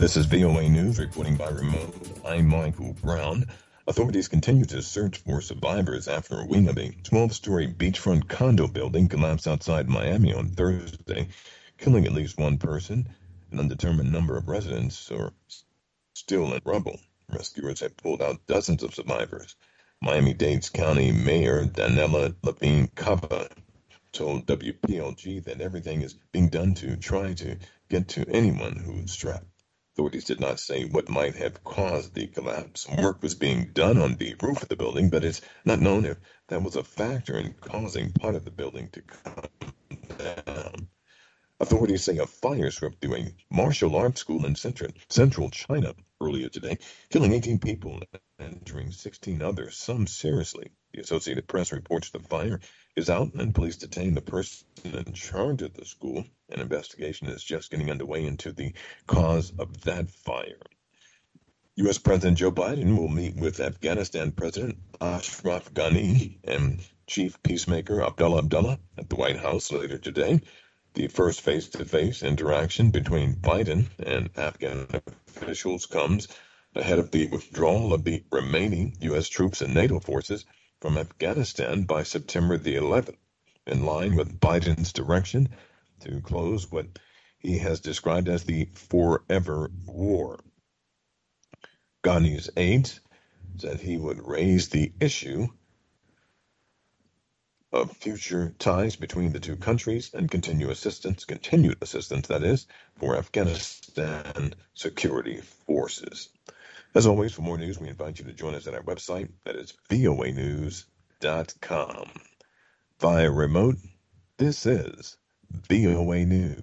This is VOA News reporting by remote. I'm Michael Brown. Authorities continue to search for survivors after a wing of a 12-story beachfront condo building collapsed outside Miami on Thursday, killing at least one person. An undetermined number of residents are still in rubble. Rescuers have pulled out dozens of survivors. Miami-Dade County Mayor Danella Levine Cava told WPLG that everything is being done to try to get to anyone who's trapped. Authorities did not say what might have caused the collapse. Work was being done on the roof of the building, but it's not known if that was a factor in causing part of the building to come down. Authorities say a fire swept through a martial arts school in central China earlier today, killing 18 people and injuring 16 others, some seriously. The Associated Press reports the fire is out and police detained the person in charge of the school. An investigation is just getting underway into the cause of that fire. U.S. President Joe Biden will meet with Afghanistan President Ashraf Ghani and Chief Peacemaker Abdullah at the White House later today. The first face-to-face interaction between Biden and Afghan officials comes ahead of the withdrawal of the remaining U.S. troops and NATO forces from Afghanistan by September the 11th, in line with Biden's direction to close what he has described as the forever war. Ghani's aides said he would raise the issue of future ties between the two countries and continued assistance, that is, for Afghanistan security forces. As always, for more news, we invite you to join us at our website, that is voanews.com. Via remote, this is VOA News.